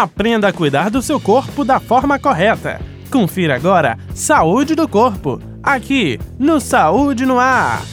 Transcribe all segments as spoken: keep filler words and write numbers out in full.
Aprenda a cuidar do seu corpo da forma correta. Confira agora Saúde do Corpo, aqui no Saúde no Ar.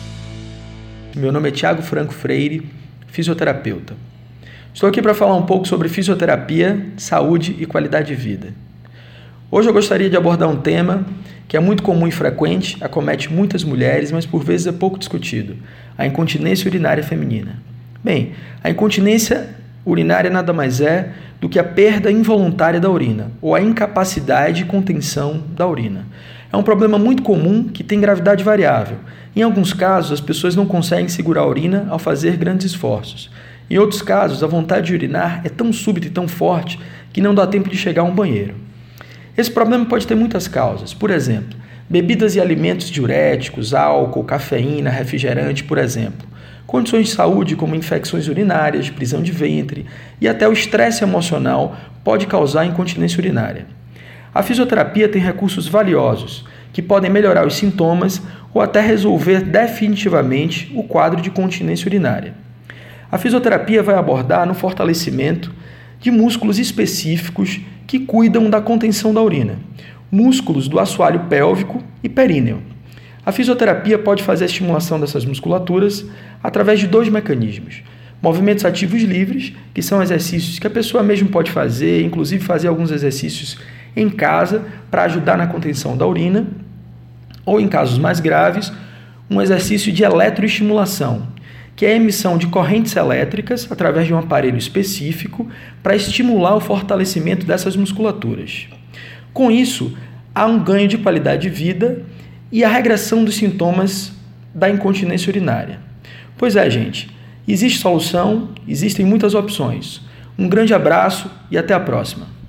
Meu nome é Thiago Franco Freire, fisioterapeuta. Estou aqui para falar um pouco sobre fisioterapia, saúde e qualidade de vida. Hoje eu gostaria de abordar um tema que é muito comum e frequente, acomete muitas mulheres, mas por vezes é pouco discutido: a incontinência urinária feminina. Bem, a incontinência urinária nada mais é do que a perda involuntária da urina, ou a incapacidade de contenção da urina. É um problema muito comum que tem gravidade variável. Em alguns casos, as pessoas não conseguem segurar a urina ao fazer grandes esforços. Em outros casos, a vontade de urinar é tão súbita e tão forte que não dá tempo de chegar a um banheiro. Esse problema pode ter muitas causas. Por exemplo, bebidas e alimentos diuréticos, álcool, cafeína, refrigerante, por exemplo. Condições de saúde como infecções urinárias, prisão de ventre e até o estresse emocional pode causar incontinência urinária. A fisioterapia tem recursos valiosos que podem melhorar os sintomas ou até resolver definitivamente o quadro de incontinência urinária. A fisioterapia vai abordar no fortalecimento de músculos específicos que cuidam da contenção da urina, músculos do assoalho pélvico e períneo. A fisioterapia pode fazer a estimulação dessas musculaturas através de dois mecanismos: movimentos ativos livres, que são exercícios que a pessoa mesmo pode fazer, inclusive fazer alguns exercícios em casa para ajudar na contenção da urina, ou em casos mais graves, um exercício de eletroestimulação, que é a emissão de correntes elétricas através de um aparelho específico para estimular o fortalecimento dessas musculaturas. Com isso, há um ganho de qualidade de vida e a regressão dos sintomas da incontinência urinária. Pois é, gente, existe solução, existem muitas opções. Um grande abraço e até a próxima.